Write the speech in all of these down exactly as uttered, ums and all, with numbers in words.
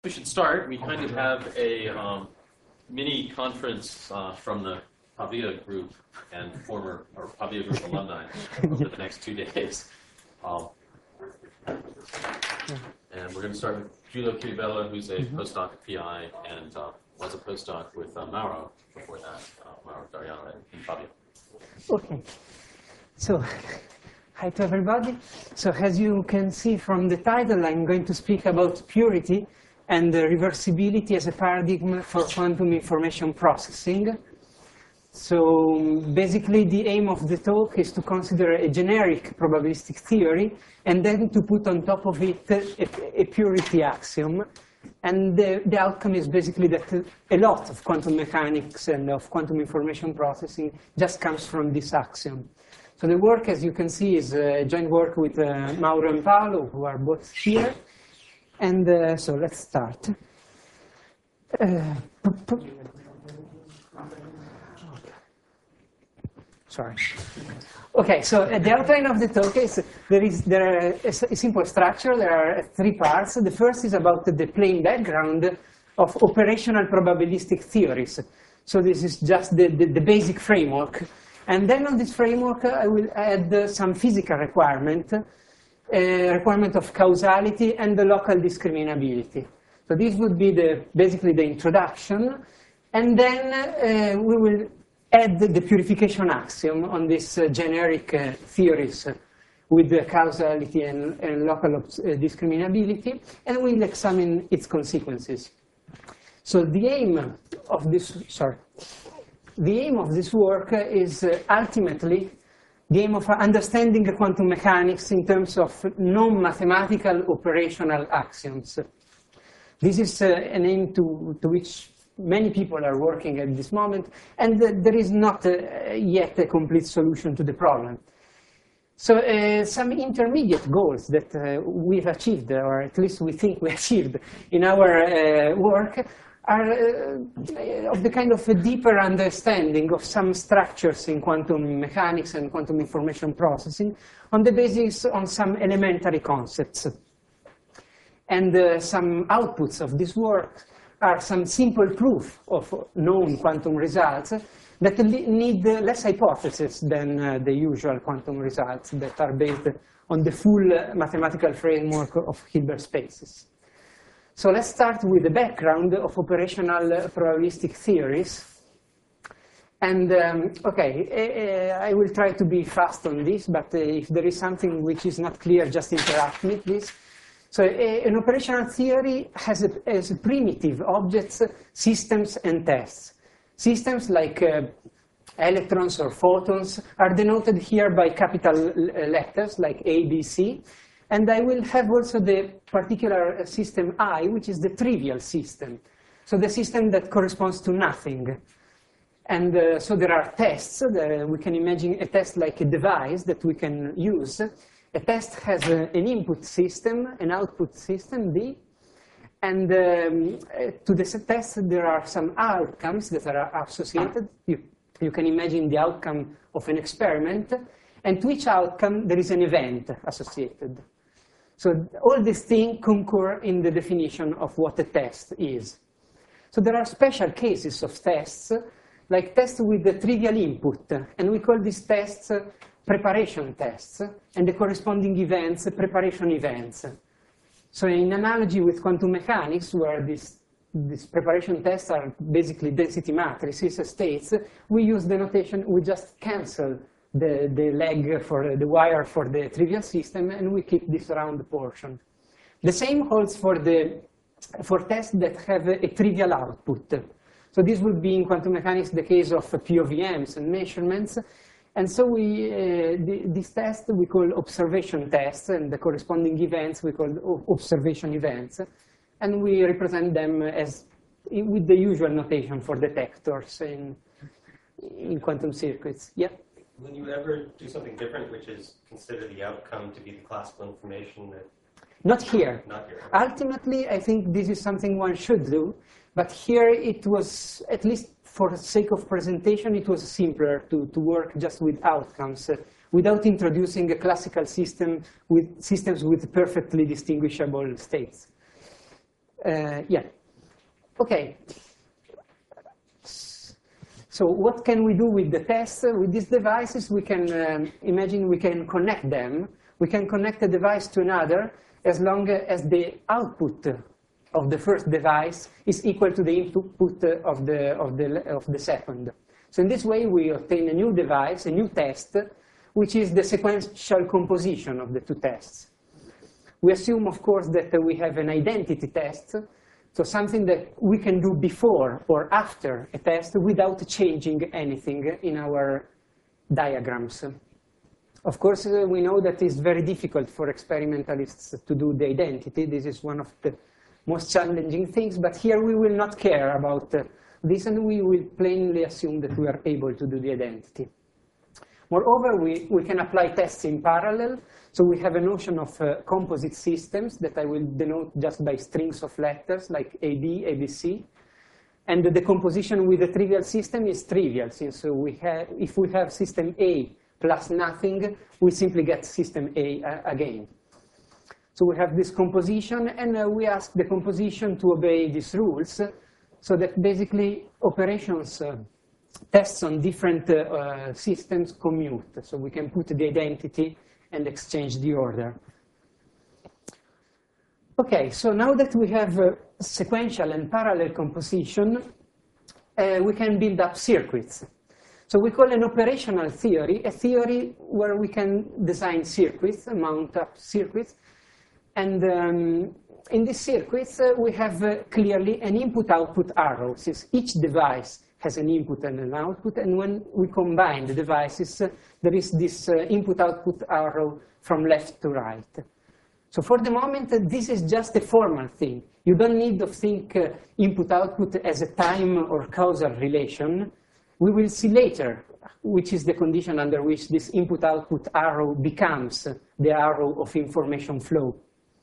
We should start. We kind of have a um, mini conference uh, from the Pavia group and former or Pavia group alumni over the next two days. Um, and we're going to start with Giulio Chiribella, who's a mm-hmm. postdoc at P I and uh, was a postdoc with uh, Mauro before that, uh, Mauro Dariano in Pavia. Okay. So, hi to everybody. So as you can see from the title, I'm going to speak about purity and the reversibility as a paradigm for quantum information processing. So basically the aim of the talk is to consider a generic probabilistic theory and then to put on top of it a, a purity axiom. And the, the outcome is basically that a lot of quantum mechanics and of quantum information processing just comes from this axiom. So the work, as you can see, is a joint work with uh, Mauro and Paolo, who are both here. And uh, so let's start. Uh, Sorry. Okay, so uh, the outline of the talk is there is there are a, a simple structure. There are three parts. The first is about the plain background of operational probabilistic theories. So this is just the, the, the basic framework. And then on this framework, I will add uh, some physical requirement. Uh, requirement of causality and the local discriminability. So this would be the, basically the introduction. And then uh, we will add the purification axiom on these uh, generic uh, theories uh, with the causality and, and local uh, discriminability, and we'll examine its consequences. So the aim of this, sorry, the aim of this work uh, is uh, ultimately the aim of understanding quantum mechanics in terms of non-mathematical operational axioms. This is uh, an aim to, to which many people are working at this moment, and uh, there is not uh, yet a complete solution to the problem. So uh, some intermediate goals that uh, we've achieved, or at least we think we achieved in our uh, work, are uh, of the kind of a deeper understanding of some structures in quantum mechanics and quantum information processing on the basis on some elementary concepts. And uh, some outputs of this work are some simple proof of known quantum results that need less hypotheses than uh, the usual quantum results that are based on the full mathematical framework of Hilbert spaces. So let's start with the background of operational probabilistic theories. And um, okay, uh, I will try to be fast on this, but uh, if there is something which is not clear, just interrupt me, please. So uh, an operational theory has, a, has primitive objects, systems, and tests. Systems like uh, electrons or photons are denoted here by capital letters like A, B, C. And I will have also the particular system I, which is the trivial system. So the system that corresponds to nothing. And uh, so there are tests. Uh, we can imagine a test like a device that we can use. A test has a, an input system, an output system, D. And um, to this test, there are some outcomes that are associated. You, you can imagine the outcome of an experiment. And to each outcome, there is an event associated. So all these things concur in the definition of what a test is. So there are special cases of tests, like tests with the trivial input. And we call these tests preparation tests, and the corresponding events preparation events. So in analogy with quantum mechanics, where these, these preparation tests are basically density matrices, states, we use the notation, we just cancel The, the leg for the wire for the trivial system, and we keep this round portion. The same holds for the for tests that have a, a trivial output. So this would be in quantum mechanics the case of P O V Ms and measurements. And so we uh, the, these tests we call observation tests, and the corresponding events we call observation events, and we represent them as with the usual notation for detectors in in quantum circuits. Yeah. Will you ever do something different, which is consider the outcome to be the classical information that... Not here. Not here. Ultimately, I think this is something one should do. But here it was, at least for the sake of presentation, it was simpler to, to work just with outcomes, uh, without introducing a classical system with systems with perfectly distinguishable states. Uh, yeah. Okay. So what can we do with the tests? With these devices, we can um, imagine we can connect them. We can connect a device to another as long as the output of the first device is equal to the input of the, of the, of the second. So in this way, we obtain a new device, a new test, which is the sequential composition of the two tests. We assume, of course, that we have an identity test, so something that we can do before or after a test without changing anything in our diagrams. Of course, uh, we know that it's very difficult for experimentalists to do the identity. This is one of the most challenging things, but here we will not care about uh, this, and we will plainly assume that we are able to do the identity. Moreover, we, we can apply tests in parallel. So we have a notion of uh, composite systems that I will denote just by strings of letters, like A B, A B C. And the decomposition with the trivial system is trivial, since we have, if we have system A plus nothing, we simply get system A uh, again. So we have this composition, and uh, we ask the composition to obey these rules, so that basically operations uh, tests on different uh, uh, systems commute. So we can put the identity and exchange the order. Okay, so now that we have uh, sequential and parallel composition, uh, we can build up circuits. So we call an operational theory a theory where we can design circuits, mount up circuits, and um, in these circuits uh, we have uh, clearly an input-output arrow, since each device has an input and an output, and when we combine the devices, uh, there is this uh, input-output arrow from left to right. So for the moment, uh, this is just a formal thing. You don't need to think uh, input-output as a time or causal relation. We will see later which is the condition under which this input-output arrow becomes the arrow of information flow.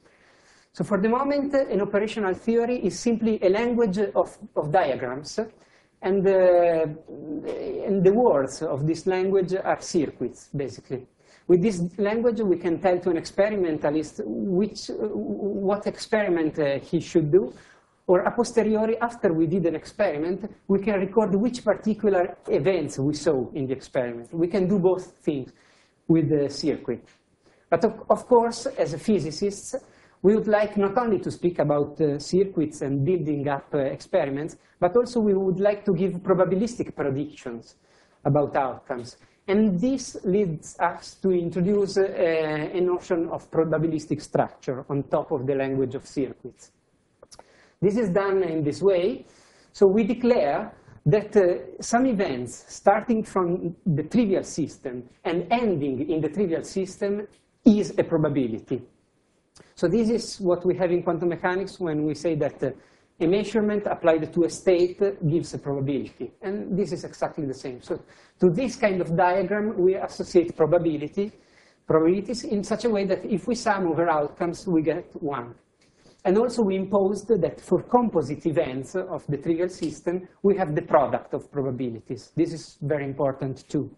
So for the moment, uh, an operational theory is simply a language of, of diagrams. And, uh, and the words of this language are circuits, basically. With this language, we can tell to an experimentalist which, uh, what experiment uh, he should do, or a posteriori, after we did an experiment, we can record which particular events we saw in the experiment. We can do both things with the circuit. But of, of course, as a physicist, we would like not only to speak about uh, circuits and building up uh, experiments, but also we would like to give probabilistic predictions about outcomes. And this leads us to introduce uh, a notion of probabilistic structure on top of the language of circuits. This is done in this way. So we declare that uh, some events starting from the trivial system and ending in the trivial system is a probability. So this is what we have in quantum mechanics when we say that uh, a measurement applied to a state gives a probability. And this is exactly the same. So to this kind of diagram, we associate probability, probabilities in such a way that if we sum over outcomes, we get one. And also we imposed that for composite events of the trivial system, we have the product of probabilities. This is very important too.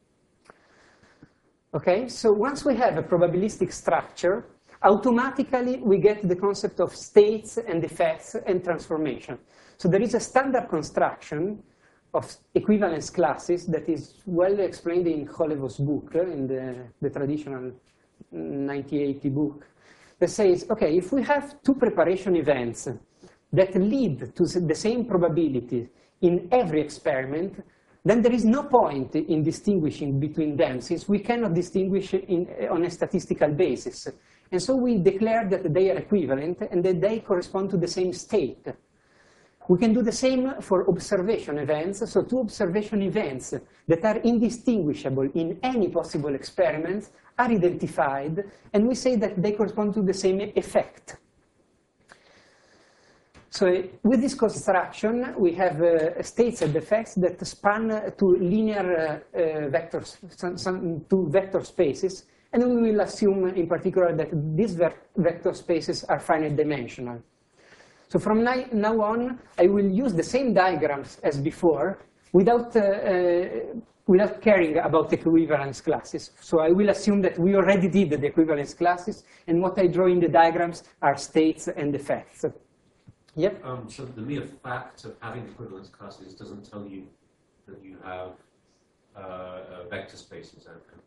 Okay, so once we have a probabilistic structure, automatically we get the concept of states and effects and transformation. So there is a standard construction of equivalence classes that is well explained in Holevos's book, in the, the traditional nineteen eighty book, that says, okay, if we have two preparation events that lead to the same probability in every experiment, then there is no point in distinguishing between them, since we cannot distinguish in, on a statistical basis. And so we declare that they are equivalent and that they correspond to the same state. We can do the same for observation events. So two observation events that are indistinguishable in any possible experiments are identified, and we say that they correspond to the same effect. So with this construction, we have uh, states and effects that span to linear uh, uh, vectors, some, some, to vector spaces. And we will assume in particular that these vector spaces are finite dimensional. So from now on, I will use the same diagrams as before without, uh, uh, without caring about equivalence classes. So I will assume that we already did the equivalence classes, and what I draw in the diagrams are states and effects. Yep. Um, so the mere fact of having equivalence classes doesn't tell you that you have uh, uh, vector spaces.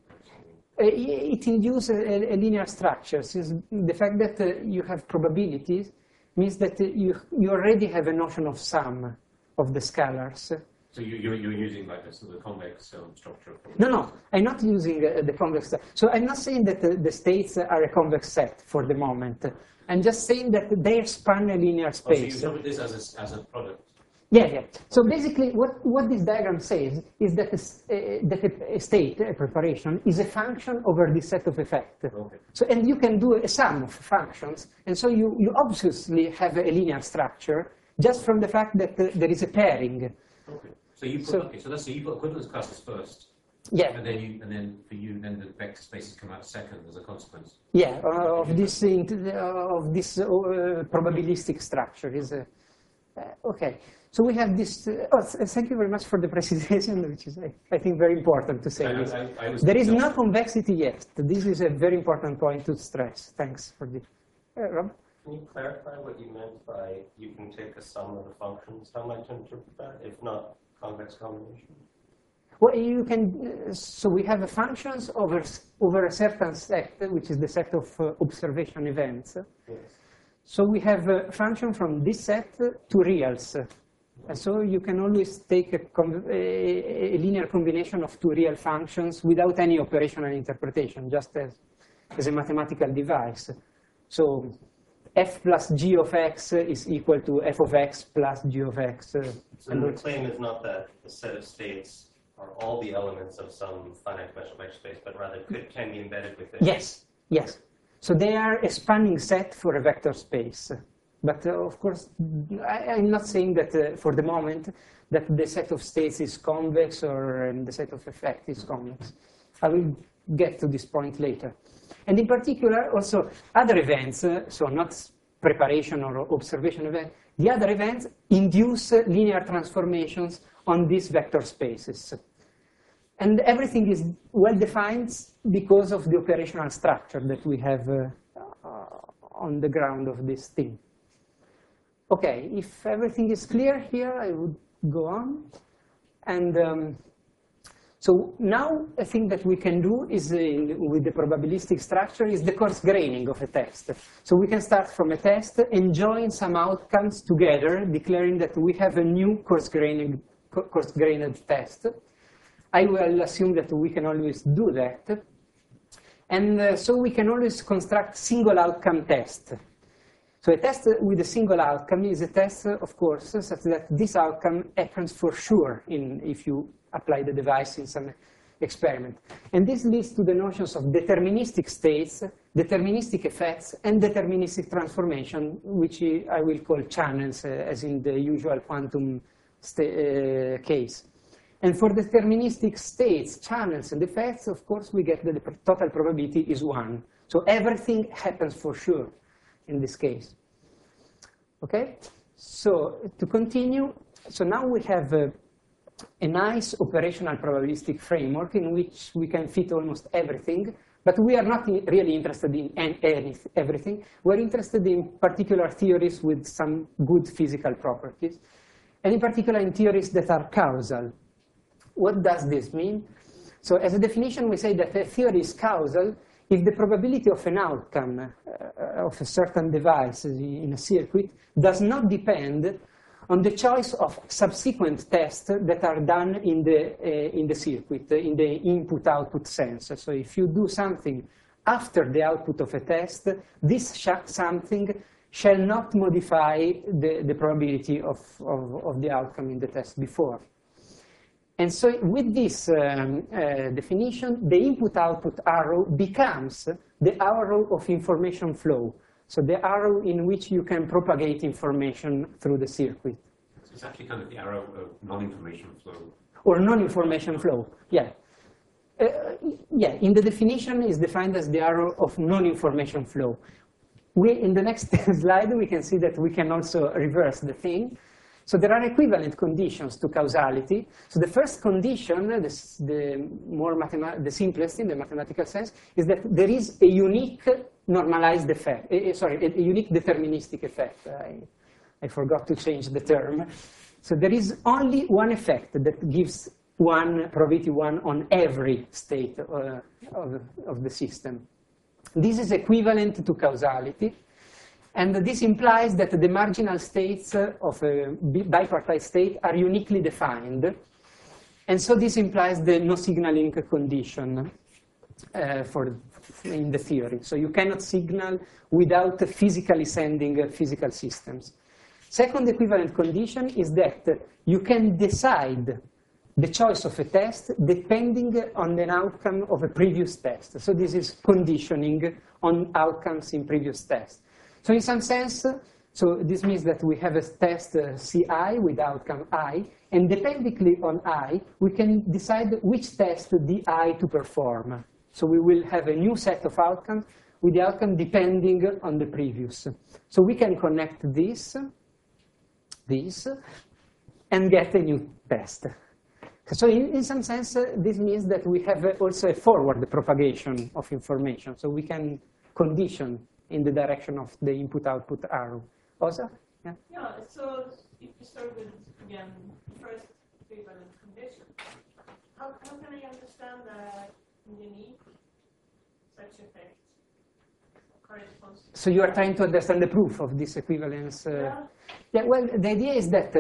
Uh, It induces a, a linear structure. Since the fact that uh, you have probabilities means that uh, you, you already have a notion of sum of the scalars. So you, you're, you're using like a sort of convex um, structure. No, no, I'm not using uh, the convex. So I'm not saying that uh, the states are a convex set for the moment. I'm just saying that they span a linear space. Oh, so you look at this as a, as a product. Yeah, yeah. So basically, what, what this diagram says is that, a, that a, a state, a preparation, is a function over this set of effects. Okay. So, and you can do a sum of functions, and so you, you obviously have a linear structure just from the fact that uh, there is a pairing. Okay. So you put, So- okay, so that's so you put equivalence classes first. Yeah. And then you, and then for you, then the vector spaces come out second as a consequence. Yeah, uh, of this int- uh, of this uh, probabilistic structure is uh, uh, okay. So we have this. Uh, oh, th- thank you very much for the presentation, which is I, I think very important to say. I- this. I- I was- There is no convexity yet. This is a very important point to stress. Thanks for the. Uh, Rob? Can you clarify what you meant by you can take a sum of the functions? How am I to interpret that, if not convex combination? Well, you can. Uh, so we have a functions over s- over a certain set, which is the set of uh, observation events. Yes. So we have a function from this set to reals. And so you can always take a, com- a, a linear combination of two real functions without any operational interpretation, just as, as a mathematical device. So f plus g of x is equal to f of x plus g of x. So And the claim is not that the set of states are all the elements of some finite dimensional vector space, but rather could, can be embedded within. yes, yes. So they are a spanning set for a vector space. But uh, of course, I, I'm not saying that uh, for the moment that the set of states is convex or um, the set of effect is convex. I will get to this point later. And in particular, also other events, uh, so not preparation or observation event, the other events induce uh, linear transformations on these vector spaces. And everything is well defined because of the operational structure that we have uh, uh, on the ground of this thing. Okay, if everything is clear here, I would go on. And um, so now a thing that we can do is, uh, with the probabilistic structure, is the coarse graining of a test. So we can start from a test and join some outcomes together, declaring that we have a new coarse grained, coarse grained test. I will assume that we can always do that. And uh, so we can always construct single outcome test. So a test with a single outcome is a test, of course, such that this outcome happens for sure in, if you apply the device in some experiment. And this leads to the notions of deterministic states, deterministic effects, and deterministic transformation, which I will call channels, uh, as in the usual quantum uh, case. And for deterministic states, channels, and effects, of course, we get that the total probability is one. So everything happens for sure in this case. Okay? So to continue, so now we have a, a nice operational probabilistic framework in which we can fit almost everything, but we are not really interested in any, everything. We're interested in particular theories with some good physical properties, and in particular in theories that are causal. What does this mean? So as a definition, we say that a theory is causal if the probability of an outcome uh, of a certain device in a circuit does not depend on the choice of subsequent tests that are done in the, uh, in the circuit, in the input-output sense. So if you do something after the output of a test, this sh something shall not modify the, the probability of, of, of the outcome in the test before. And so with this um, uh, definition, the input-output arrow becomes the arrow of information flow. So the arrow in which you can propagate information through the circuit. So it's actually kind of the arrow of non-information flow. Or non-information flow, yeah. Uh, yeah, in the definition is defined as the arrow of non-information flow. We, in the next slide, we can see that we can also reverse the thing. So there are equivalent conditions to causality. So the first condition, the, the more the simplest in the mathematical sense, is that there is a unique normalized effect. Uh, sorry, a, a unique deterministic effect. I, I forgot to change the term. So there is only one effect that gives one probability one on every state uh, of, of the system. This is equivalent to causality. And this implies that the marginal states of a bipartite state are uniquely defined. And so this implies the no signaling condition uh, for, in the theory. So you cannot signal without physically sending uh, physical systems. Second equivalent condition is that you can decide the choice of a test depending on an outcome of a previous test. So this is conditioning on outcomes in previous tests. So in some sense, so this means that we have a test uh, C I with outcome I, and dependently on I, we can decide which test the I to perform. So we will have a new set of outcomes with the outcome depending on the previous. So we can connect this, this, and get a new test. So in, in some sense, uh, this means that we have uh, also a forward propagation of information. So we can condition in the direction of the input-output arrow. Osa? Yeah. Yeah, so if you start with, again, first equivalent condition, how, how can I understand that unique such effect corresponds to? So you are trying to understand the proof of this equivalence? Uh, Yeah. Yeah, well, the idea is that uh,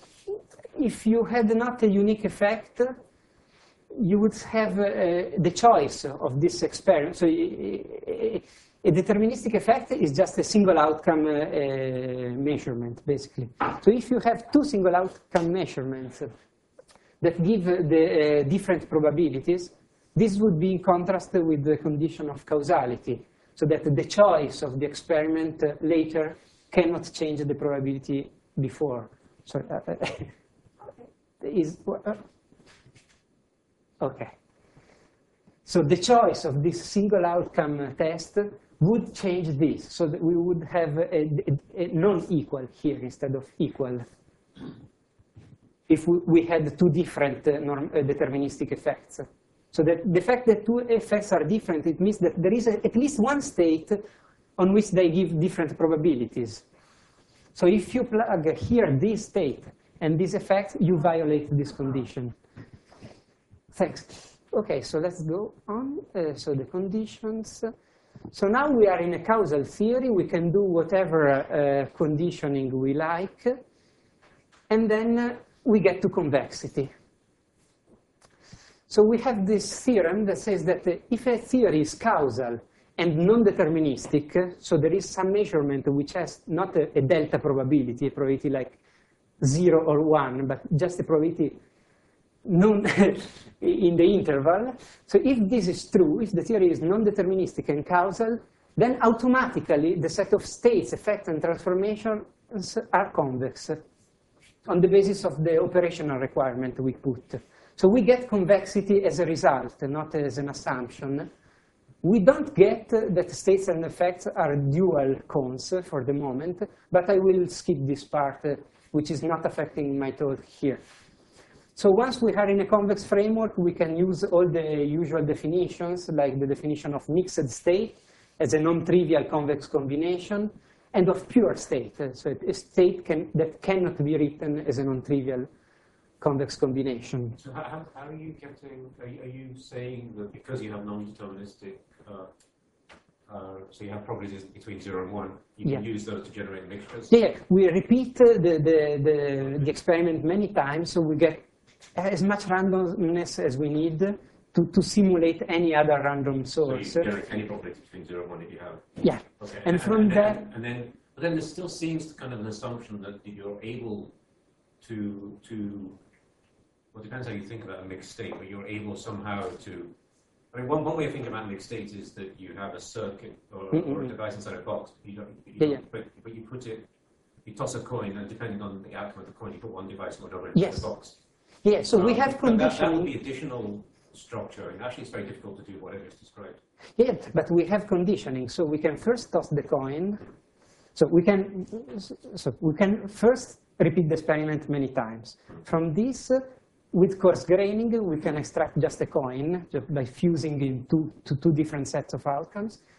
if you had not a unique effect, you would have uh, the choice of this experiment. So uh, a deterministic effect is just a single outcome uh, uh, measurement, basically. So if you have two single outcome measurements that give uh, the uh, different probabilities, this would be in contrast with the condition of causality, so that the choice of the experiment uh, later cannot change the probability before. So, uh, is uh, okay. So the choice of this single outcome test would change this, so that we would have a, a, a non-equal here instead of equal. If we, we had two different uh, norm, uh, deterministic effects. So that the fact that two effects are different, it means that there is a, at least one state on which they give different probabilities. So if you plug here this state and this effect, you violate this condition. Thanks. Okay, so let's go on. Uh, so the conditions. So now we are in a causal theory. We can do whatever uh, conditioning we like. And then uh, we get to convexity. So we have this theorem that says that uh, if a theory is causal and non-deterministic, so there is some measurement which has not a, a delta probability, a probability like zero or one, but just a probability non in the interval. So if this is true, if the theory is non-deterministic and causal, then automatically the set of states, effects, and transformations are convex on the basis of the operational requirement we put. So we get convexity as a result, not as an assumption. We don't get that states and effects are dual cons for the moment, but I will skip this part, which is not affecting my talk here. So once we are in a convex framework, we can use all the usual definitions, like the definition of mixed state as a non-trivial convex combination, and of pure state, so a state can, that cannot be written as a non-trivial convex combination. So how, how are you getting, are you, are you saying that because you have non-deterministic, uh, uh, so you have probabilities between zero and one, you Yeah. can use those to generate mixtures? Yeah, we repeat uh, the, the, the, the experiment many times, so we get as much randomness as we need to, to simulate any other random source. So you generate any probability between zero and one if you have? Yeah, Okay. and from and there... then, and then, but then there still seems kind of an assumption that you're able to, to, well, it depends how you think about a mixed state, but you're able somehow to, I mean, one, one way of thinking about mixed states is that you have a circuit or, Mm-mm. or a device inside a box. You don't, you Yeah, don't yeah. But, but you put it, you toss a coin, and depending on the outcome of the coin, you put one device or another into Yes. the box. Yeah, so we Um, have but that, that conditioning. would be additional structure, and actually it's very difficult to do whatever is described. Yeah, but we have conditioning, so we can first toss the coin. So we can, so we can first repeat the experiment many times. From this, uh, with coarse graining, we can extract just a coin just by fusing in two, to two different sets of outcomes.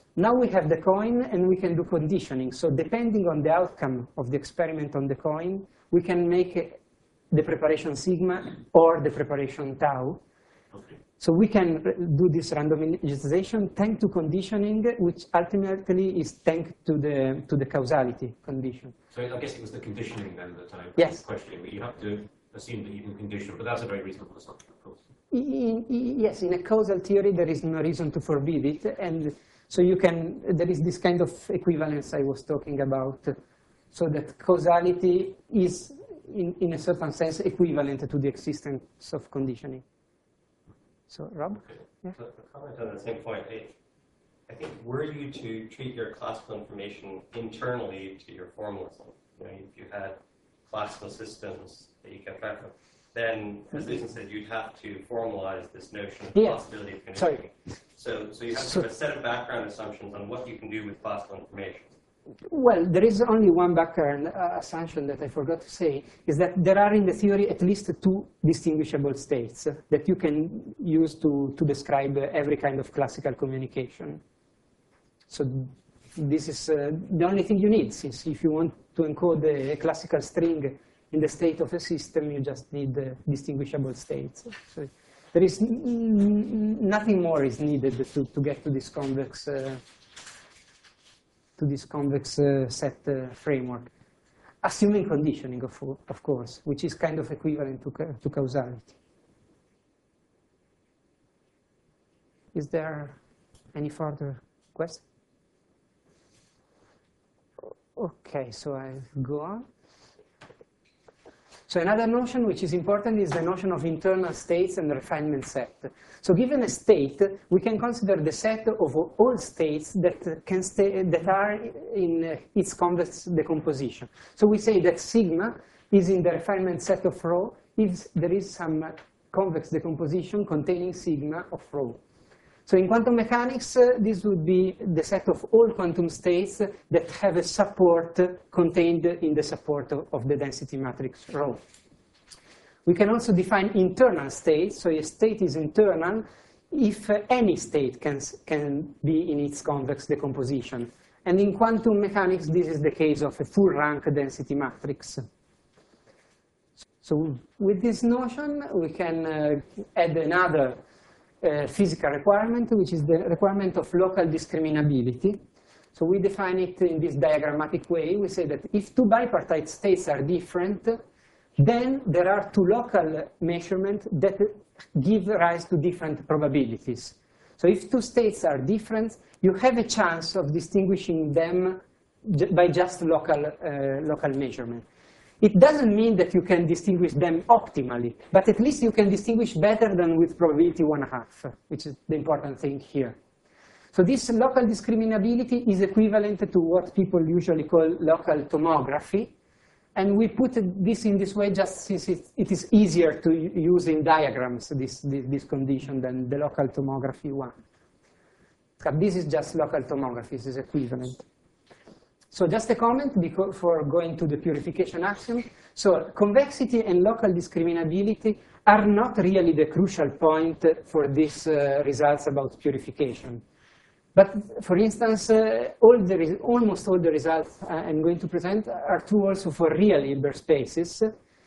Now we have the coin, and we can do conditioning. So depending on the outcome of the experiment on the coin, we can make the preparation sigma or the preparation tau. Okay. So we can do this randomization thanks to conditioning, which ultimately is thanks to the to the causality condition. So I guess it was the conditioning then that I was Yes. questioning, but you have to assume that you can condition, but that's a very reasonable assumption, of course. In, in, yes, in a causal theory, there is no reason to forbid it, and so you can. There is this kind of equivalence I was talking about, so that causality is, in, in a certain sense, equivalent to the existence of conditioning. So, Rob? Yeah. To comment on the same point, I, I think were you to treat your classical information internally to your formalism, you know, if you had classical systems that you kept track of, then, as Lisa said, you'd have to formalize this notion of Yeah. possibility of Sorry. conditioning. So, so you have So- to have a set of background assumptions on what you can do with classical information. Well, there is only one background uh, assumption that I forgot to say, is that there are in the theory at least two distinguishable states that you can use to, to describe uh, every kind of classical communication. So this is uh, the only thing you need, since if you want to encode a classical string in the state of a system, you just need uh, distinguishable states. So there is n n nothing more is needed to, to get to this convex uh, to this convex uh, set uh, framework, assuming conditioning, of, of course, which is kind of equivalent to, ca to causality. Is there any further question? Okay, so I go on. So another notion which is important is the notion of internal states and refinement set. So given a state, we can consider the set of all states that can stay, that are in its convex decomposition. So we say that sigma is in the refinement set of rho if there is some convex decomposition containing sigma of rho. So in quantum mechanics, uh, this would be the set of all quantum states that have a support contained in the support of, of the density matrix rho. We can also define internal states. So a state is internal if uh, any state can, can be in its convex decomposition. And in quantum mechanics, this is the case of a full rank density matrix. So with this notion, we can uh, add another Uh, physical requirement, which is the requirement of local discriminability. So we define it in this diagrammatic way. We say that if two bipartite states are different, then there are two local measurements that give rise to different probabilities. So if two states are different, you have a chance of distinguishing them by just local, uh, local measurement. It doesn't mean that you can distinguish them optimally, but at least you can distinguish better than with probability one half, which is the important thing here. So this local discriminability is equivalent to what people usually call local tomography. And we put this in this way just since it, it is easier to use in diagrams, this, this, this condition, than the local tomography one. But this is just local tomography, this is equivalent. So just a comment before going to the purification axiom. So convexity and local discriminability are not really the crucial point for these uh, results about purification. But for instance, uh, all the almost all the results I'm going to present are true also for real Hilbert spaces.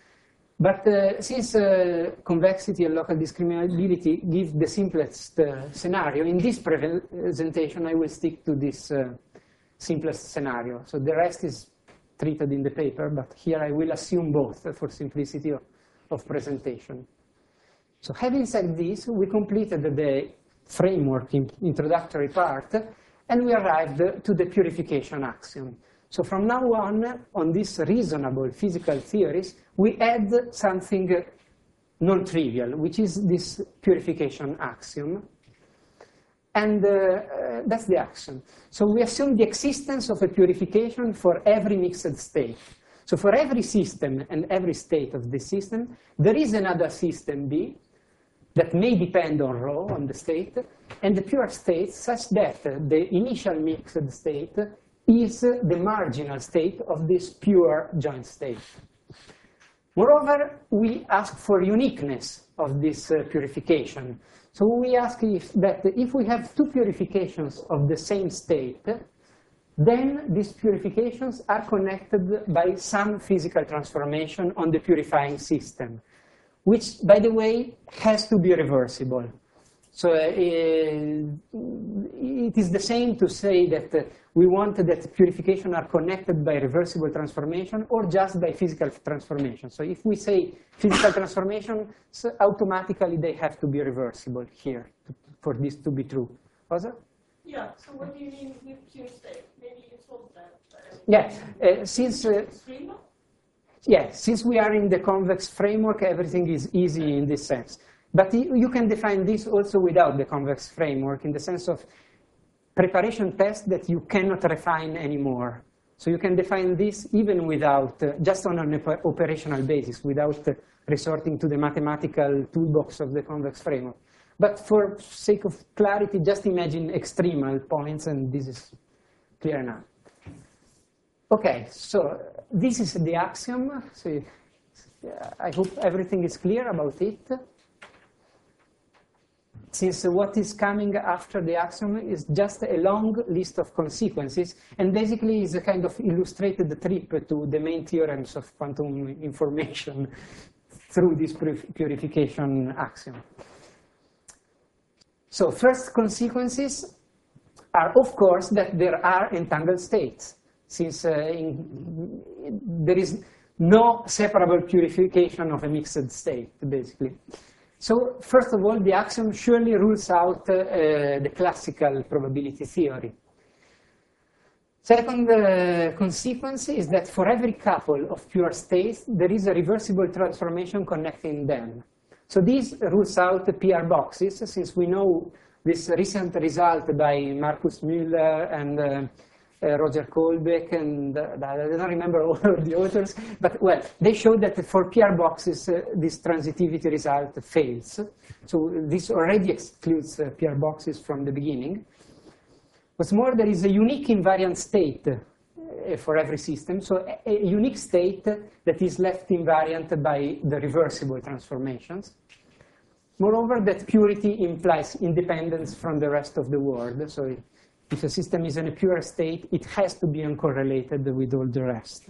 But uh, since uh, convexity and local discriminability give the simplest uh, scenario, in this presentation I will stick to this uh, simplest scenario. So the rest is treated in the paper, but here I will assume both for simplicity of, of presentation. So having said this, we completed the framework in introductory part, and we arrived to the purification axiom. So from now on, on these reasonable physical theories, we add something non-trivial, which is this purification axiom. And uh, uh, that's the axiom. So we assume the existence of a purification for every mixed state. So for every system and every state of the system, there is another system B that may depend on rho, on the state, and the pure state such that the initial mixed state is the marginal state of this pure joint state. Moreover, we ask for uniqueness of this uh, purification. So we ask if that if we have two purifications of the same state, then these purifications are connected by some physical transformation on the purifying system, which, by the way, has to be reversible. So uh, it is the same to say that uh, we want that purification are connected by reversible transformation or just by physical transformation. So if we say physical transformation, so automatically they have to be reversible here to, for this to be true. Rosa? Yeah, so what do you mean with pure state? Maybe you told that. Uh, Yes, uh, since uh, Streamer? yeah, since we are in the convex framework, everything is easy in this sense. But you can define this also without the convex framework in the sense of preparation test that you cannot refine anymore. So you can define this even without, uh, just on an op operational basis, without uh, resorting to the mathematical toolbox of the convex framework. But for sake of clarity, just imagine extremal points, and this is clear enough. Okay, so this is the axiom. So I hope everything is clear about it. Since what is coming after the axiom is just a long list of consequences, and basically is a kind of illustrated trip to the main theorems of quantum information through this purification axiom. So first consequences are, of course, that there are entangled states, since uh, in, there is no separable purification of a mixed state, basically. So first of all, the axiom surely rules out uh, uh, the classical probability theory. Second uh, consequence is that for every couple of pure states, there is a reversible transformation connecting them. So this rules out the P R boxes, since we know this recent result by Markus Müller and uh, Uh, Roger Kolbeck, and uh, I don't remember all of the authors, but well, they showed that for P R boxes, uh, this transitivity result fails. So this already excludes uh, P R boxes from the beginning. What's more, there is a unique invariant state uh, for every system, so a, a unique state that is left invariant by the reversible transformations. Moreover, that purity implies independence from the rest of the world. So if a system is in a pure state, it has to be uncorrelated with all the rest.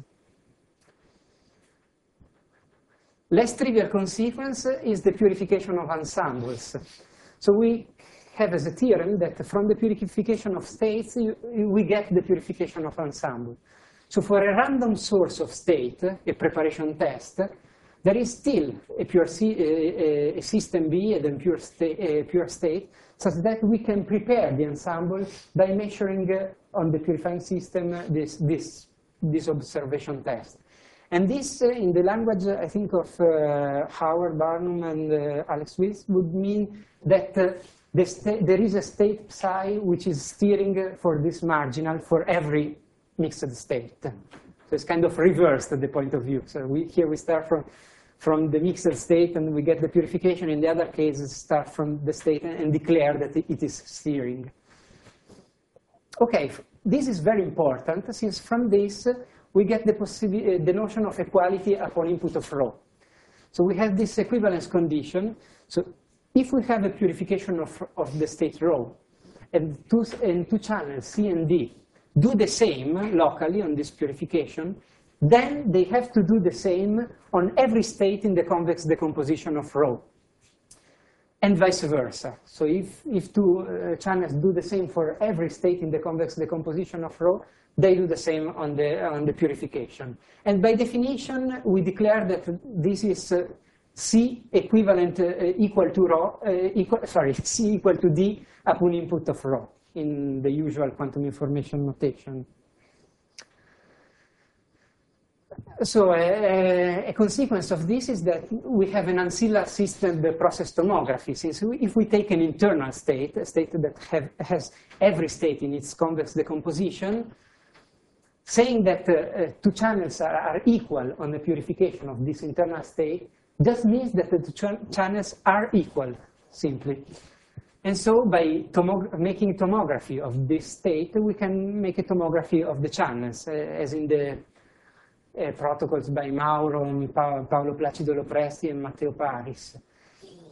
Less trivial consequence is the purification of ensembles. So we have as a theorem that from the purification of states, you, we get the purification of ensemble. So for a random source of state, a preparation test, there is still a pure C, a, a system B and a pure, sta a pure state, such that we can prepare the ensemble by measuring uh, on the purifying system uh, this, this, this observation test. And this, uh, in the language, uh, I think, of uh, Howard Barnum and uh, Alex Wills, would mean that uh, the there is a state psi which is steering uh, for this marginal for every mixed state. So it's kind of reversed at the point of view. So we, here we start from from the mixed state, and we get the purification. In the other cases, start from the state and declare that it is steering. Okay, this is very important, since from this we get the, uh, the notion of equality upon input of rho. So we have this equivalence condition. So if we have a purification of, of the state rho, and two, and two channels, C and D, do the same locally on this purification, then they have to do the same on every state in the convex decomposition of rho, and vice versa. So if, if two uh, channels do the same for every state in the convex decomposition of rho, they do the same on the, on the purification. And by definition, we declare that this is uh, C equivalent uh, equal to rho, uh, equal, sorry, C equal to D upon input of rho in the usual quantum information notation. So uh, a consequence of this is that we have an ancilla assisted process tomography. Since we, if we take an internal state, a state that have, has every state in its convex decomposition, saying that uh, uh, two channels are, are equal on the purification of this internal state just means that the two ch channels are equal, simply. And so by tomog making tomography of this state, we can make a tomography of the channels, uh, as in the Uh, protocols by Mauro, and pa Paolo Placido Lopresti, and Matteo Paris.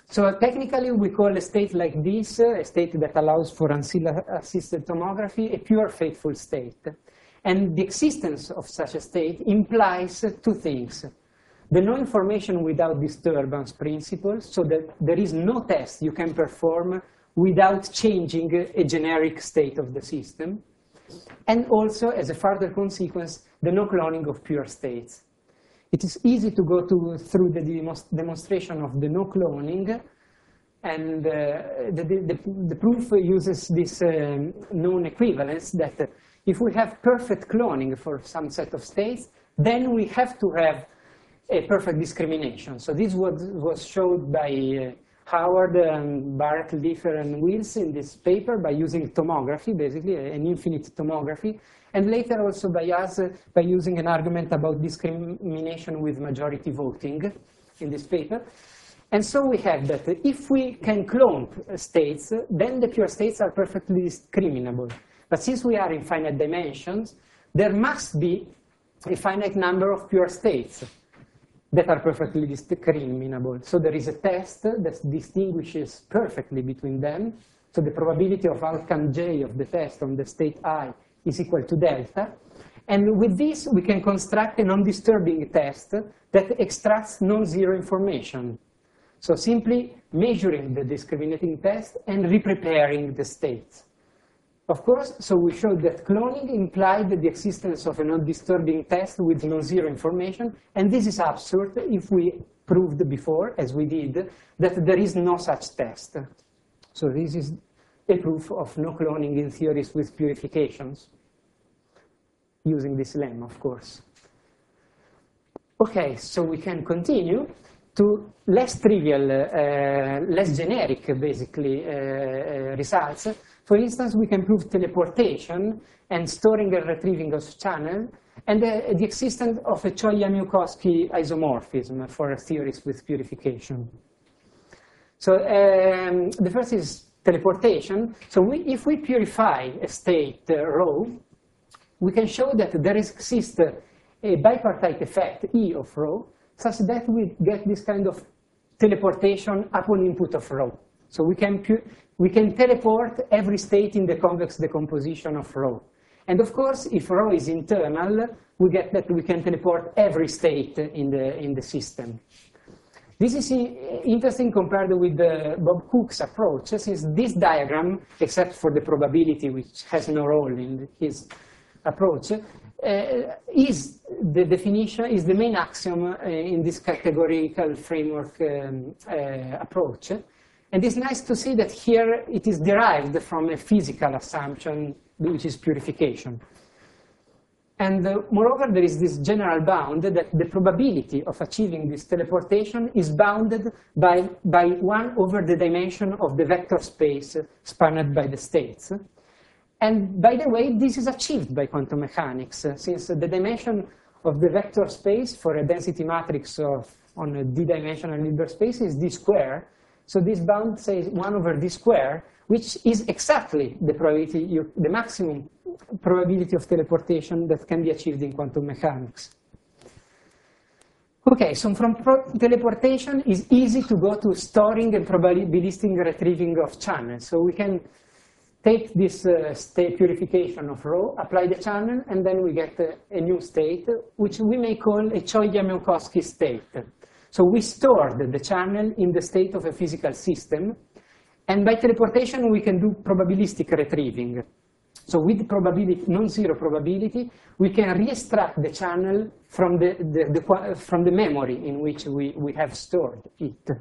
So technically, we call a state like this, uh, a state that allows for ancilla-assisted tomography, a pure faithful state. And the existence of such a state implies two things. The no information without disturbance principle, so that there is no test you can perform without changing a generic state of the system. And also, as a further consequence, the no cloning of pure states. It is easy to go to, through the demonstration of the no cloning, and uh, the, the, the proof uses this um, known equivalence that if we have perfect cloning for some set of states, then we have to have a perfect discrimination. So this was, was showed by uh, Howard, and Barrett, Differ, and Wills in this paper by using tomography, basically an infinite tomography, and later also by us uh, by using an argument about discrimination with majority voting in this paper. And so we have that if we can clone states, then the pure states are perfectly discriminable. But since we are in finite dimensions, there must be a finite number of pure states that are perfectly discriminable. So there is a test that distinguishes perfectly between them. So the probability of outcome J of the test on the state I is equal to delta. And with this, we can construct a non-disturbing test that extracts non-zero information. So simply measuring the discriminating test and re-preparing the states. Of course, so we showed that cloning implied the existence of a non-disturbing test with non-zero information, and this is absurd if we proved before, as we did, that there is no such test. So this is a proof of no cloning in theories with purifications, using this lemma, of course. Okay, so we can continue to less trivial, uh, less generic, basically, uh, uh, results. For instance, we can prove teleportation and storing and retrieving of channel, and uh, the existence of a Choi-Minkowski isomorphism for theories with purification. So um, the first is teleportation. So we, if we purify a state uh, rho, we can show that there exists a, a bipartite effect E of rho, such that we get this kind of teleportation upon input of rho. So we can, we can teleport every state in the convex decomposition of rho. And of course, if rho is internal, we get that we can teleport every state in the, in the system. This is interesting compared with the Bob Cook's approach, since this diagram, except for the probability, which has no role in his approach, Uh, is the definition, is the main axiom uh, in this categorical framework um, uh, approach. And it's nice to see that here it is derived from a physical assumption, which is purification. And uh, moreover, there is this general bound that the probability of achieving this teleportation is bounded by, by one over the dimension of the vector space spanned by the states. And by the way, this is achieved by quantum mechanics, uh, since uh, the dimension of the vector space for a density matrix of, on a d-dimensional Hilbert space is d square. So this bound says one over d square, which is exactly the probability, you, the maximum probability of teleportation that can be achieved in quantum mechanics. Okay, so from teleportation, it's easy to go to storing and probabilistic retrieving of channels. So we can take this uh, state purification of rho, apply the channel, and then we get uh, a new state, which we may call a Choi-Minkowski state. So we stored the channel in the state of a physical system, and by teleportation we can do probabilistic retrieving. So with probability, non-zero probability, we can re-extract the channel from the, the, the, from the memory in which we, we have stored it.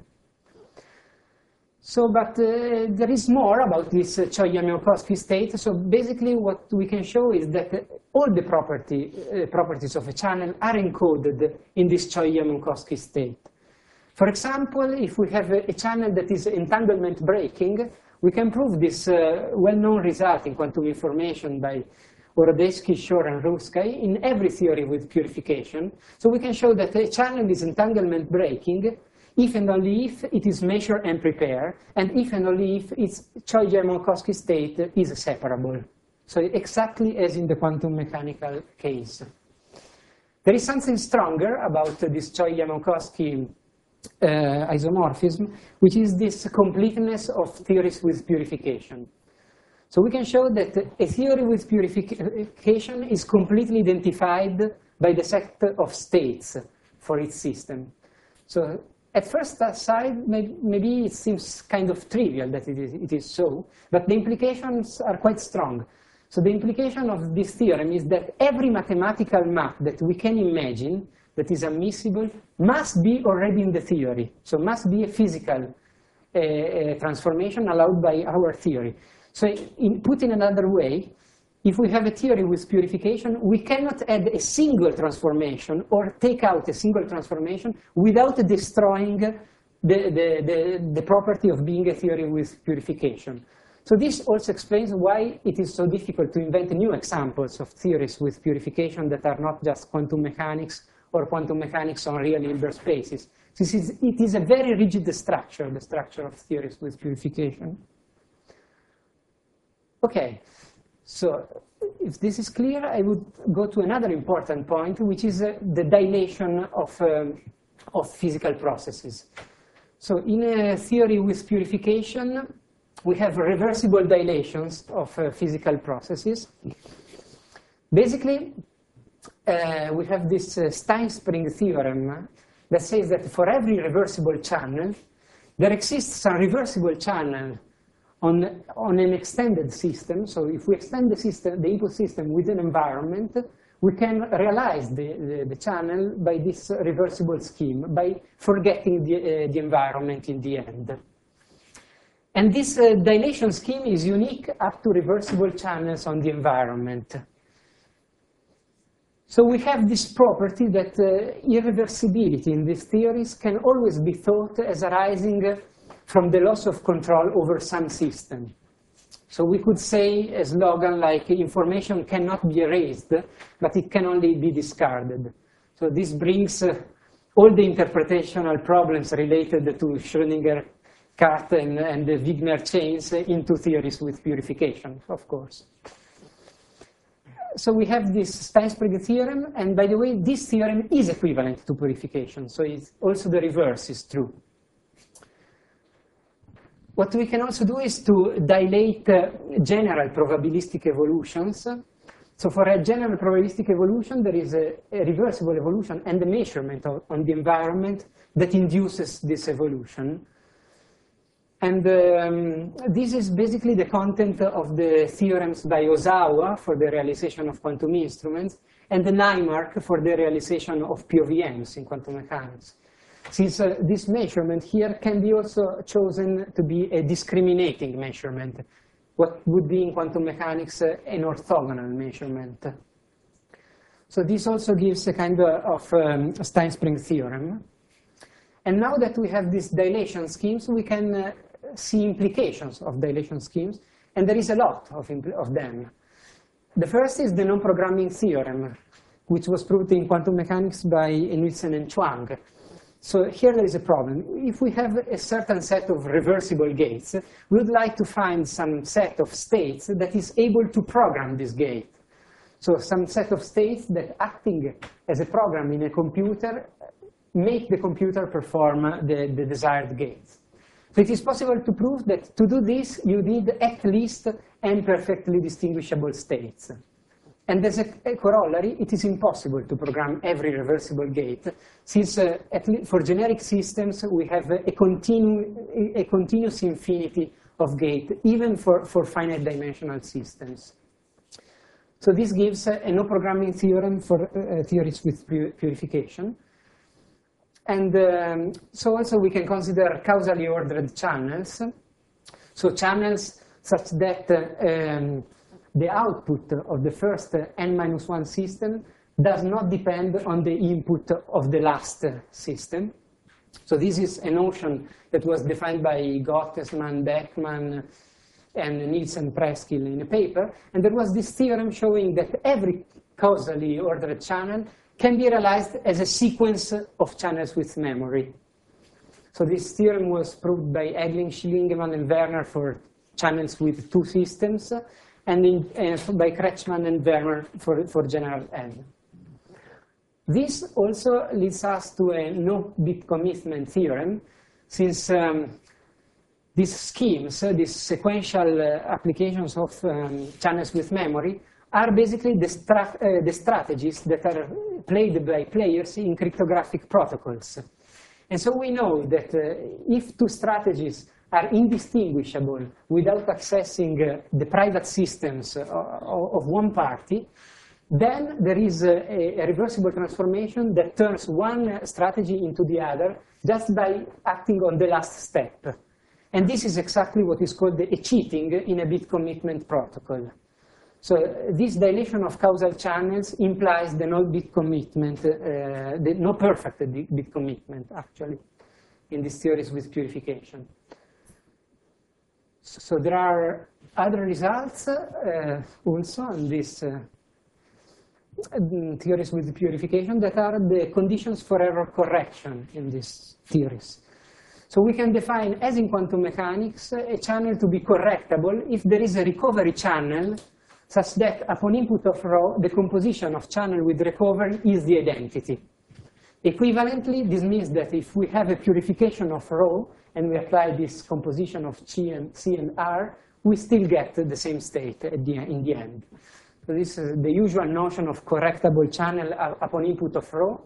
So, but uh, there is more about this uh, Choi-Minkowski state. So basically what we can show is that uh, all the property, uh, properties of a channel are encoded in this Choi-Minkowski state. For example, if we have a, a channel that is entanglement breaking, we can prove this uh, well-known result in quantum information by Orodetsky, Shor, and Ruskay in every theory with purification. So we can show that a channel is entanglement breaking if and only if it is measure and prepare, and if and only if its Choi-Minkowski state is separable. So exactly as in the quantum mechanical case. There is something stronger about this Choi-Minkowski uh, isomorphism, which is this completeness of theories with purification. So we can show that a theory with purification is completely identified by the set of states for its system. So at first sight, maybe it seems kind of trivial that it is, it is so, but the implications are quite strong. So the implication of this theorem is that every mathematical map that we can imagine that is admissible must be already in the theory. So must be a physical uh, uh, transformation allowed by our theory. So in, put in another way, if we have a theory with purification, we cannot add a single transformation or take out a single transformation without destroying the, the, the, the property of being a theory with purification. So this also explains why it is so difficult to invent new examples of theories with purification that are not just quantum mechanics or quantum mechanics on real Hilbert spaces. This is, it is a very rigid structure, the structure of theories with purification. Okay, so if this is clear, I would go to another important point, which is uh, the dilation of, um, of physical processes. So in a theory with purification, we have reversible dilations of uh, physical processes. Basically, uh, we have this uh, Stein-Spring theorem that says that for every reversible channel, there exists a reversible channel On, on an extended system. So if we extend the system, the input system with an environment, we can realize the, the, the channel by this reversible scheme, by forgetting the, uh, the environment in the end. And this uh, dilation scheme is unique up to reversible channels on the environment. So we have this property that uh, irreversibility in these theories can always be thought as arising from the loss of control over some system. So we could say a slogan like information cannot be erased, but it can only be discarded. So this brings uh, all the interpretational problems related to Schrödinger cat and, and the Wigner chains into theories with purification, of course. So we have this Stein-Spring theorem, and by the way, this theorem is equivalent to purification, so it's also the reverse is true. What we can also do is to dilate uh, general probabilistic evolutions. So for a general probabilistic evolution, there is a, a reversible evolution and a measurement of, on the environment that induces this evolution. And um, this is basically the content of the theorems by Ozawa for the realization of quantum instruments and the Naimark for the realization of P O V Ms in quantum mechanics. Since uh, this measurement here can be also chosen to be a discriminating measurement, what would be in quantum mechanics uh, an orthogonal measurement. So this also gives a kind of um, Stein-Spring theorem. And now that we have these dilation schemes, we can uh, see implications of dilation schemes, and there is a lot of, of them. The first is the non-programming theorem, which was proved in quantum mechanics by Nielsen and Chuang. So here there is a problem. If we have a certain set of reversible gates, we would like to find some set of states that is able to program this gate. So some set of states that, acting as a program in a computer, make the computer perform the, the desired gates. So it is possible to prove that to do this, you need at least n perfectly distinguishable states. And as a, a corollary, it is impossible to program every reversible gate, since uh, at least for generic systems, we have a, a, continu a continuous infinity of gates, even for, for finite dimensional systems. So this gives uh, a no-programming theorem for uh, theories with purification. And um, so also we can consider causally ordered channels. So channels such that uh, um, the output of the first n minus one system does not depend on the input of the last system. So this is a notion that was defined by Gottesman, Beckman, and Nielsen Preskill in a paper. And there was this theorem showing that every causally ordered channel can be realized as a sequence of channels with memory. So this theorem was proved by Egling, Schlingemann, and Werner for channels with two systems, and in, uh, by Kretschmann and Werner for, for general N. This also leads us to a no-bit commitment theorem, since um, these schemes, uh, these sequential uh, applications of um, channels with memory, are basically the, stra uh, the strategies that are played by players in cryptographic protocols. And so we know that uh, if two strategies are indistinguishable without accessing uh, the private systems uh, of one party, then there is a, a reversible transformation that turns one strategy into the other just by acting on the last step. And this is exactly what is called a cheating in a bit commitment protocol. So this dilation of causal channels implies the no bit commitment, uh, the no perfect bit commitment, actually, in these theories with purification. So there are other results uh, also on these uh, theories with purification that are the conditions for error correction in these theories. So we can define, as in quantum mechanics, a channel to be correctable if there is a recovery channel such that upon input of rho, the composition of channel with recovery is the identity. Equivalently, this means that if we have a purification of rho and we apply this composition of C and, C and R, we still get the same state at the, in the end. So this is the usual notion of correctable channel upon input of rho.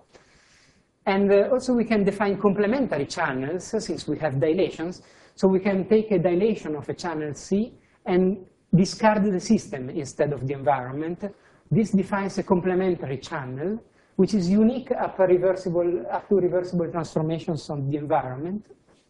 And uh, also we can define complementary channels, uh, since we have dilations. So we can take a dilation of a channel C and discard the system instead of the environment. This defines a complementary channel, which is unique up, a reversible, up to reversible transformations on the environment.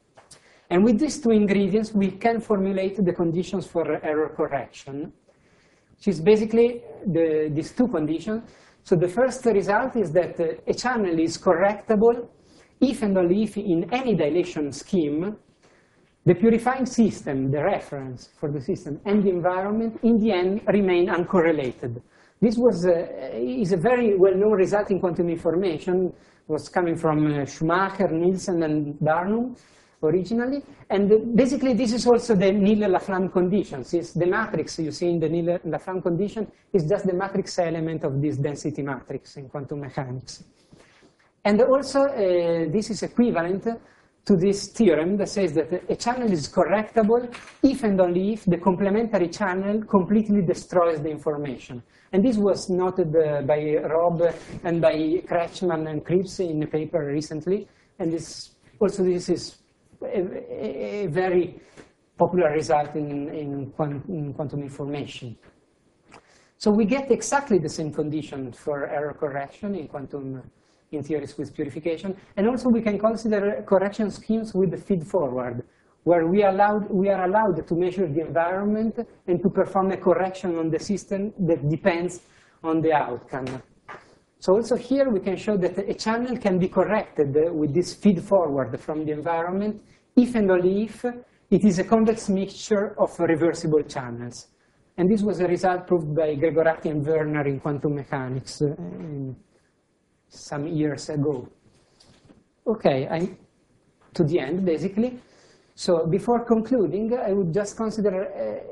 And with these two ingredients, we can formulate the conditions for error correction, which is basically the, these two conditions. So the first result is that uh, a channel is correctable if and only if in any dilation scheme, the purifying system, the reference for the system, and the environment, in the end, remain uncorrelated. This was, uh, is a very well-known result in quantum information. It was coming from uh, Schumacher, Nielsen, and Barnum originally. And uh, basically, this is also the Neal-Laflamme condition. Since the matrix you see in the Neal-Laflamme condition is just the matrix element of this density matrix in quantum mechanics. And also, uh, this is equivalent to this theorem that says that a channel is correctable if and only if the complementary channel completely destroys the information. And this was noted uh, by Rob and by Kretschmann and Krebs in a paper recently. And this, also this is a, a, a very popular result in, in, quant, in quantum information. So we get exactly the same condition for error correction in quantum in theories with purification. And also we can consider correction schemes with the feed-forward, where we, allowed, we are allowed to measure the environment and to perform a correction on the system that depends on the outcome. So also here we can show that a channel can be corrected with this feed-forward from the environment if and only if it is a convex mixture of reversible channels. And this was a result proved by Gregorati and Werner in quantum mechanics in some years ago. Okay, I'm to the end, basically. So before concluding, I would just consider a,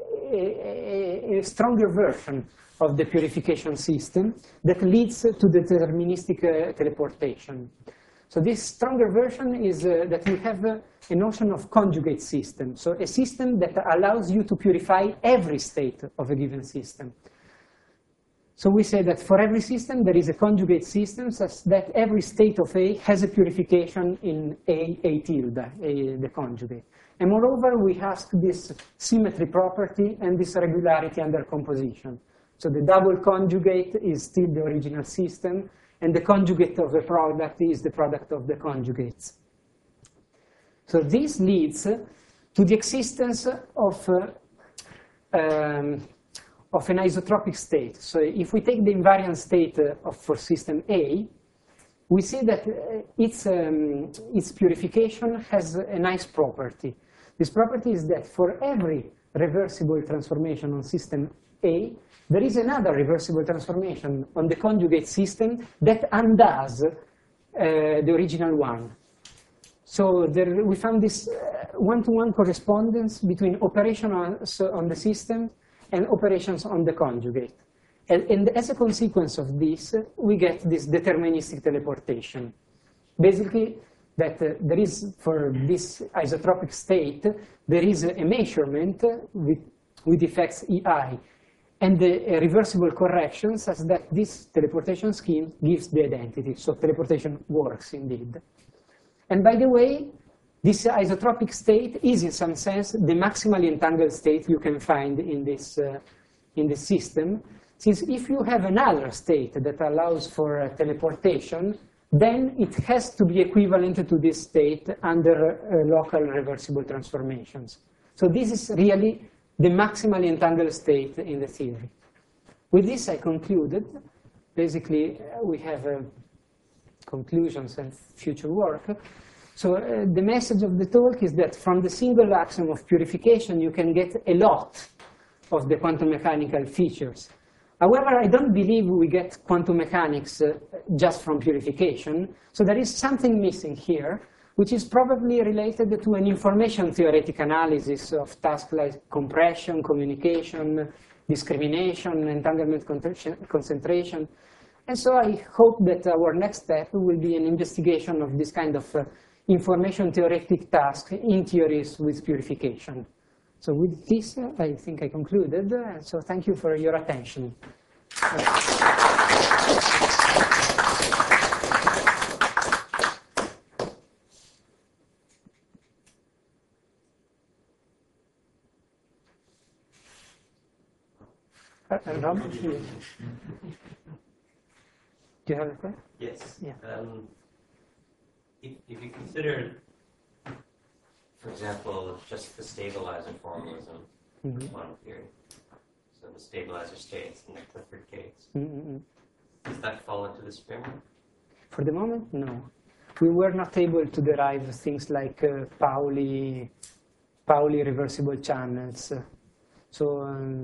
a, a stronger version of the purification system that leads to deterministic uh, teleportation. So this stronger version is uh, that we have uh, a notion of conjugate system. So a system that allows you to purify every state of a given system. So we say that for every system, there is a conjugate system such that every state of A has a purification in A, A tilde, A, the conjugate. And moreover, we ask this symmetry property and this regularity under composition. So the double conjugate is still the original system, and the conjugate of a product is the product of the conjugates. So this leads to the existence of uh, um, of an isotropic state. So if we take the invariant state uh, of, for system A, we see that uh, its, um, its purification has a nice property. This property is that for every reversible transformation on system A, there is another reversible transformation on the conjugate system that undoes uh, the original one. So there, we found this one-to-one correspondence between operations on the system and operations on the conjugate. And, and as a consequence of this, we get this deterministic teleportation. Basically, that uh, there is, for this isotropic state, there is a measurement with, with effects E I, and the uh, reversible correction such that this teleportation scheme gives the identity. So teleportation works indeed. And by the way, this isotropic state is in some sense the maximally entangled state you can find in this, uh, in this system, since if you have another state that allows for uh, teleportation, then it has to be equivalent to this state under uh, local reversible transformations. So this is really the maximally entangled state in the theory. With this, I concluded. Basically, uh, we have uh, conclusions and future work. So uh, the message of the talk is that from the single axiom of purification, you can get a lot of the quantum mechanical features. However, I don't believe we get quantum mechanics uh, just from purification. So there is something missing here, which is probably related to an information theoretic analysis of tasks like compression, communication, discrimination, entanglement concentration. And so I hope that our next step will be an investigation of this kind of uh, information theoretic task in theories with purification. So with this, uh, I think I concluded. Uh, so thank you for your attention. Uh, Rob, you, do you have a question? Yes. Yeah. Um, if, if you consider, for example, just the stabilizer formalism Mm-hmm. in quantum theory, so the stabilizer states and the Clifford case, Mm-hmm. does that fall into this framework? For the moment, no. We were not able to derive things like uh, Pauli, Pauli reversible channels. So, um,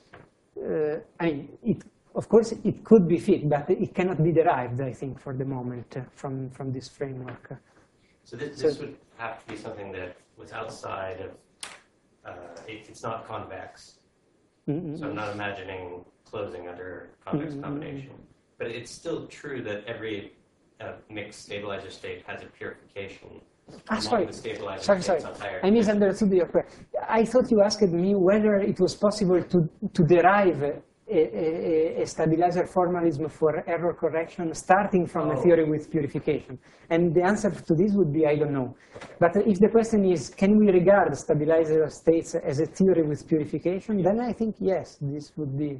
uh, I mean, it, of course, it could be fit, but it cannot be derived, I think, for the moment uh, from, from this framework. So this, So- this would have to be something that was outside of, uh, it, it's not convex. Mm-mm. So I'm not imagining closing under convex Mm-mm. combination. But it's still true that every uh, mixed stabilizer state has a purification Ah, among sorry. the stabilizer Sorry, sorry. states on higher I misunderstood your question. I thought you asked me whether it was possible to, to derive a, a, a stabilizer formalism for error correction starting from a Oh. theory with purification. And the answer to this would be, I don't know. But if the question is, can we regard stabilizer states as a theory with purification, then I think yes, this would be,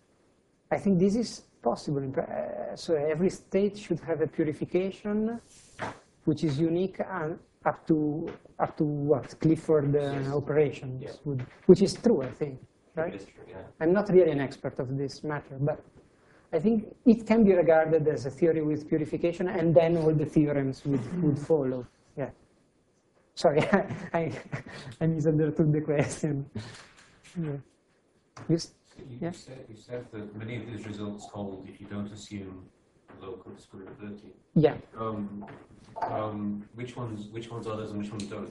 I think this is possible. Uh, so every state should have a purification which is unique and up to up to what Clifford uh, Yes. operations, Yeah. would, which is true, I think, right? It is true, yeah. I'm not really an expert of this matter, but I think it can be regarded as a theory with purification, and then all the theorems would, would follow. Yeah. Sorry, I, I misunderstood the question. Yeah. You s- You, Yeah. you, said, you said that many of these results hold if you don't assume local discriminability. yeah. Um, um, which ones which ones are those and which ones don't?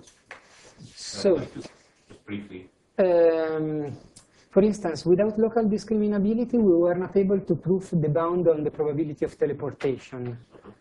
So. Uh, just, just briefly. Um, for instance, without local discriminability, we were not able to prove the bound on the probability of teleportation.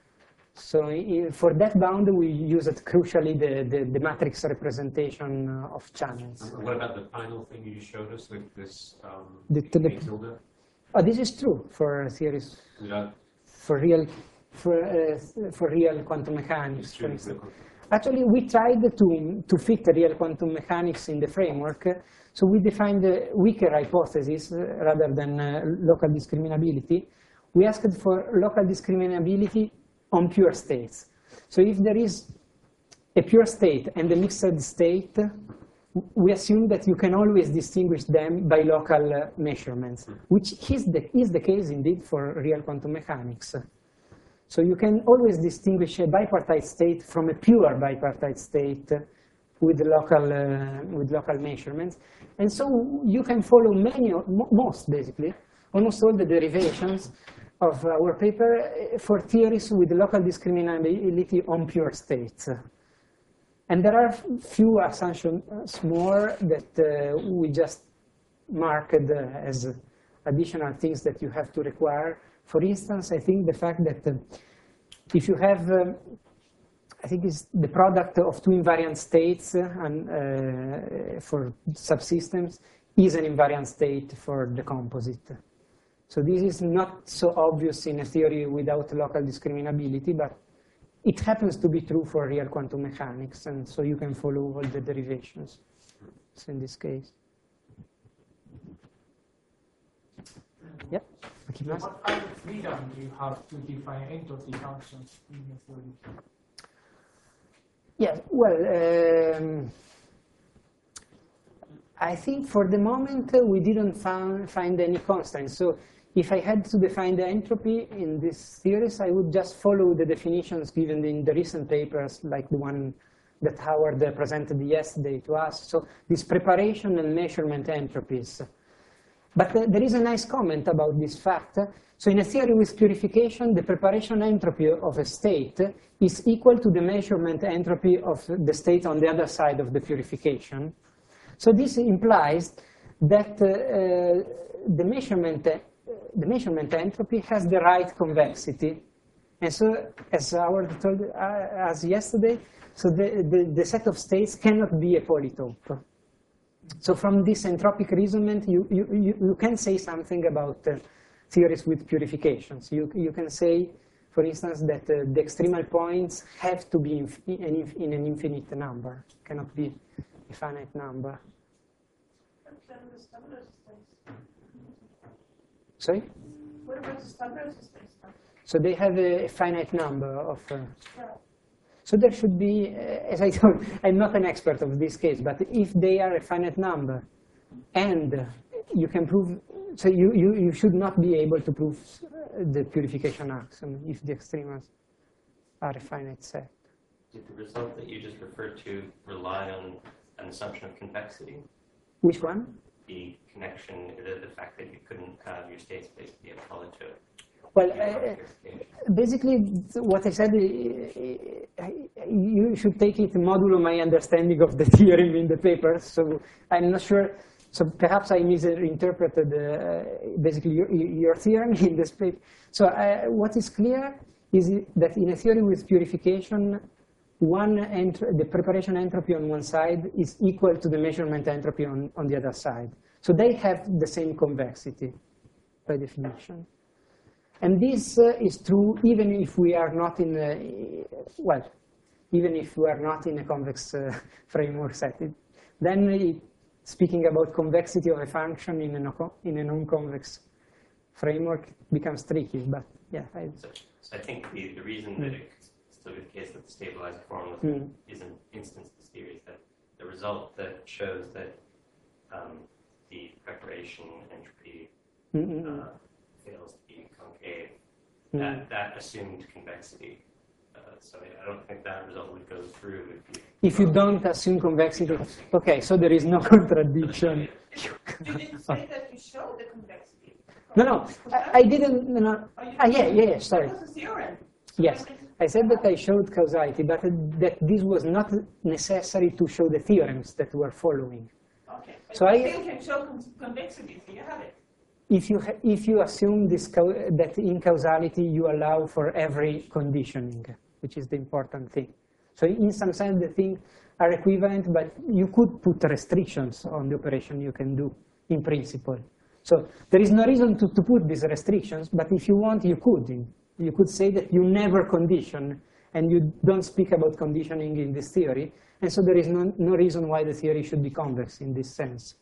So in, for that bound, we used crucially the, the, the matrix representation uh, of channels. And what about the final thing you just showed us, like this um, The tele- A tilde? Oh, this is true for theories, Without for real, for, uh, for real quantum mechanics, for true, instance. local- Actually, we tried to, to fit real quantum mechanics in the framework. So we defined a weaker hypothesis uh, rather than uh, local discriminability. We asked for local discriminability on pure states. So if there is a pure state and a mixed state, we assume that you can always distinguish them by local uh, measurements, which is the, is the case indeed for real quantum mechanics. So you can always distinguish a bipartite state from a pure bipartite state with local, uh, with local measurements. And so you can follow many, mo- most basically, almost all the derivations of our paper uh, for theories with local discriminability on pure states. And there are few assumptions more that uh, we just marked uh, as additional things that you have to require. For instance, I think the fact that uh, if you have, um, I think it's the product of two invariant states uh, and, uh, for subsystems is an invariant state for the composite. So this is not so obvious in a theory without local discriminability, but it happens to be true for real quantum mechanics, and so you can follow all the derivations. So in this case. Yep. What kind of freedom do you have to define entropy functions in your theory? Yes, well, um, I think for the moment uh, we didn't found, find any constraints. So if I had to define the entropy in these theories, I would just follow the definitions given in the recent papers, like the one that Howard uh, presented yesterday to us. So this preparation and measurement entropies. But uh, there is a nice comment about this fact. So in a theory with purification, the preparation entropy of a state is equal to the measurement entropy of the state on the other side of the purification. So this implies that uh, uh, the measurement, uh, the measurement entropy has the right convexity. And so, as Howard told uh, us yesterday, so the, the, the set of states cannot be a polytope. So from this entropic reasonment, you, you, you, you can say something about uh, theories with purifications. You, you can say, for instance, that uh, the extremal points have to be inf in, in an infinite number, cannot be a finite number. Sorry? What about the standard systems? So they have a finite number of... Uh, Yeah. So there should be, uh, as I told, I'm not an expert of this case, but if they are a finite number, and you can prove, so you, you, you should not be able to prove the purification axiom if the extremals are a finite set. Did the result that you just referred to rely on an assumption of convexity? Which one? The connection, the, the fact that you couldn't have your state space be a polytope. Well, uh, basically, what I said, uh, you should take it modulo my understanding of the theorem in the paper. So I'm not sure. So perhaps I misinterpreted uh, basically your, your theorem in this paper. So uh, what is clear is that in a theory with purification, one the preparation entropy on one side is equal to the measurement entropy on, on the other side. So they have the same convexity by definition. And this uh, is true even if we are not in a, well, even if we are not in a convex uh, framework set. It, then it, speaking about convexity of a function in a, no, in a non-convex framework becomes tricky, but yeah. I, so, so I think the, the reason mm. that it's still the case that the stabilized formula mm. is an instance of this theory is that the result that shows that um, the preparation entropy mm -hmm. uh, fails to be concave, mm. that, that assumed convexity. Uh, so I don't think that result would go through if you, if you don't assume convexity. Okay, so there is no contradiction. You didn't say that you showed the convexity. No, no, I, I didn't. No, ah, yeah, yeah, yeah, sorry. That was a theorem. Yes, I said that I showed causality, but that this was not necessary to show the theorems that were following. Okay, but so you I still can show convexity, so you have it. If you, if you assume this that in causality you allow for every conditioning, which is the important thing. So in some sense the things are equivalent, but you could put restrictions on the operation you can do in principle. So there is no reason to, to put these restrictions, but if you want, you could. You could say that you never condition, and you don't speak about conditioning in this theory, and so there is no, no reason why the theory should be convex in this sense.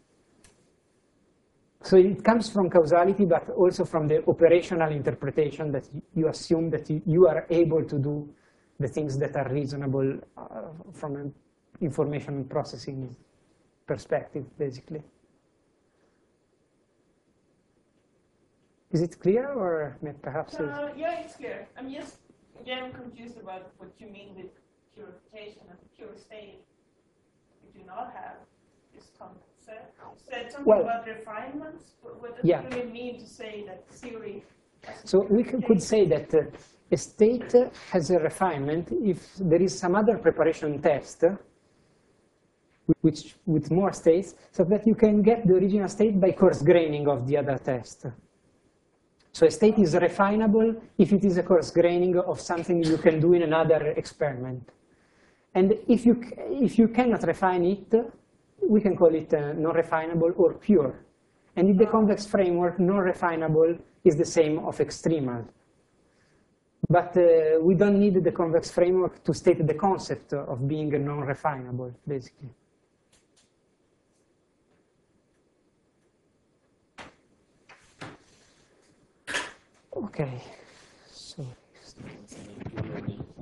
So it comes from causality, but also from the operational interpretation that you assume that you are able to do the things that are reasonable uh, from an information processing perspective, basically. Is it clear, or perhaps? Uh, yeah, it's clear. I'm just again confused about what you mean with purification and pure state. We do not have this concept. You said something well, about refinements. What does yeah. it really mean to say that theory? So we could say that uh, a state uh, has a refinement if there is some other preparation test which, with more states, so that you can get the original state by coarse graining of the other test. So a state is refinable if it is a coarse graining of something you can do in another experiment. And if you, if you cannot refine it, we can call it uh, non-refinable or pure. And in the convex framework, non-refinable is the same of extremal. But uh, we don't need the convex framework to state the concept of being non-refinable, basically. Okay, so.